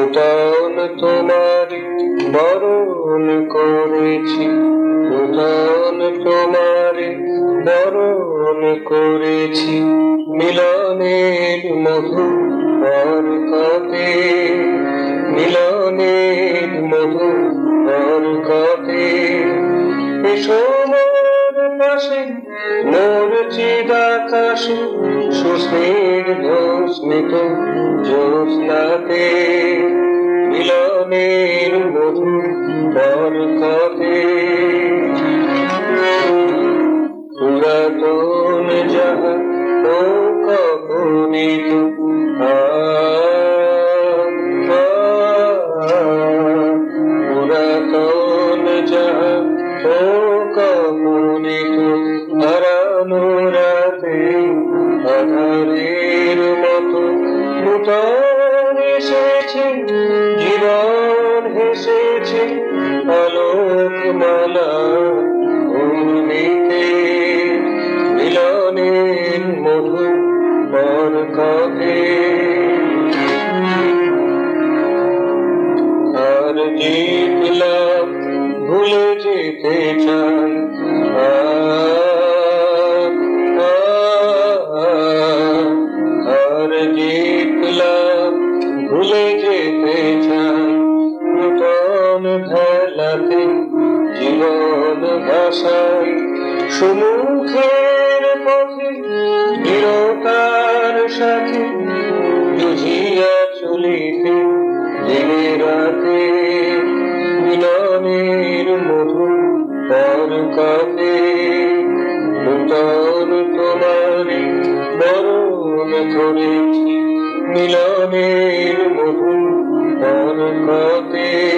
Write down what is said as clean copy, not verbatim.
নূতন তোমারি বরণ করেছি, নূতন তোমারি বরণ করেছি, মিলনের মধু বরকতে, মিলনের মধু বরকতে। এসো মোর পাশে মোর চিদাকাশে, সুস্নিগ্ধ স্মিত জ্যোৎস্নাতে, মিলনের মধু বরকতে। পুরাতন যাহা নৌকা পুনিত, পুরাতন যাহা নৌকা পুনিত, হারানো রাতে আধারের মতো নূতন এসেছে, জীবন হেসেছে আলোকমালা ঘূর্ণিতে, মিলনের মধু বরকতে। আর জিতলাম ভুলে যেতে চাই, আর জিতলাম ভুলে যেতে চাই, নূতন ভেলাতে জীবন ভাসাই, সুমুখের পথে দৃঢ়তার সাথে জুঝিয়া চলিতে দিনে রাতে, মিলনের মধু বরকতে। নূতন তোমারি বরণ করেছি, মিলনের মধু বরকতে।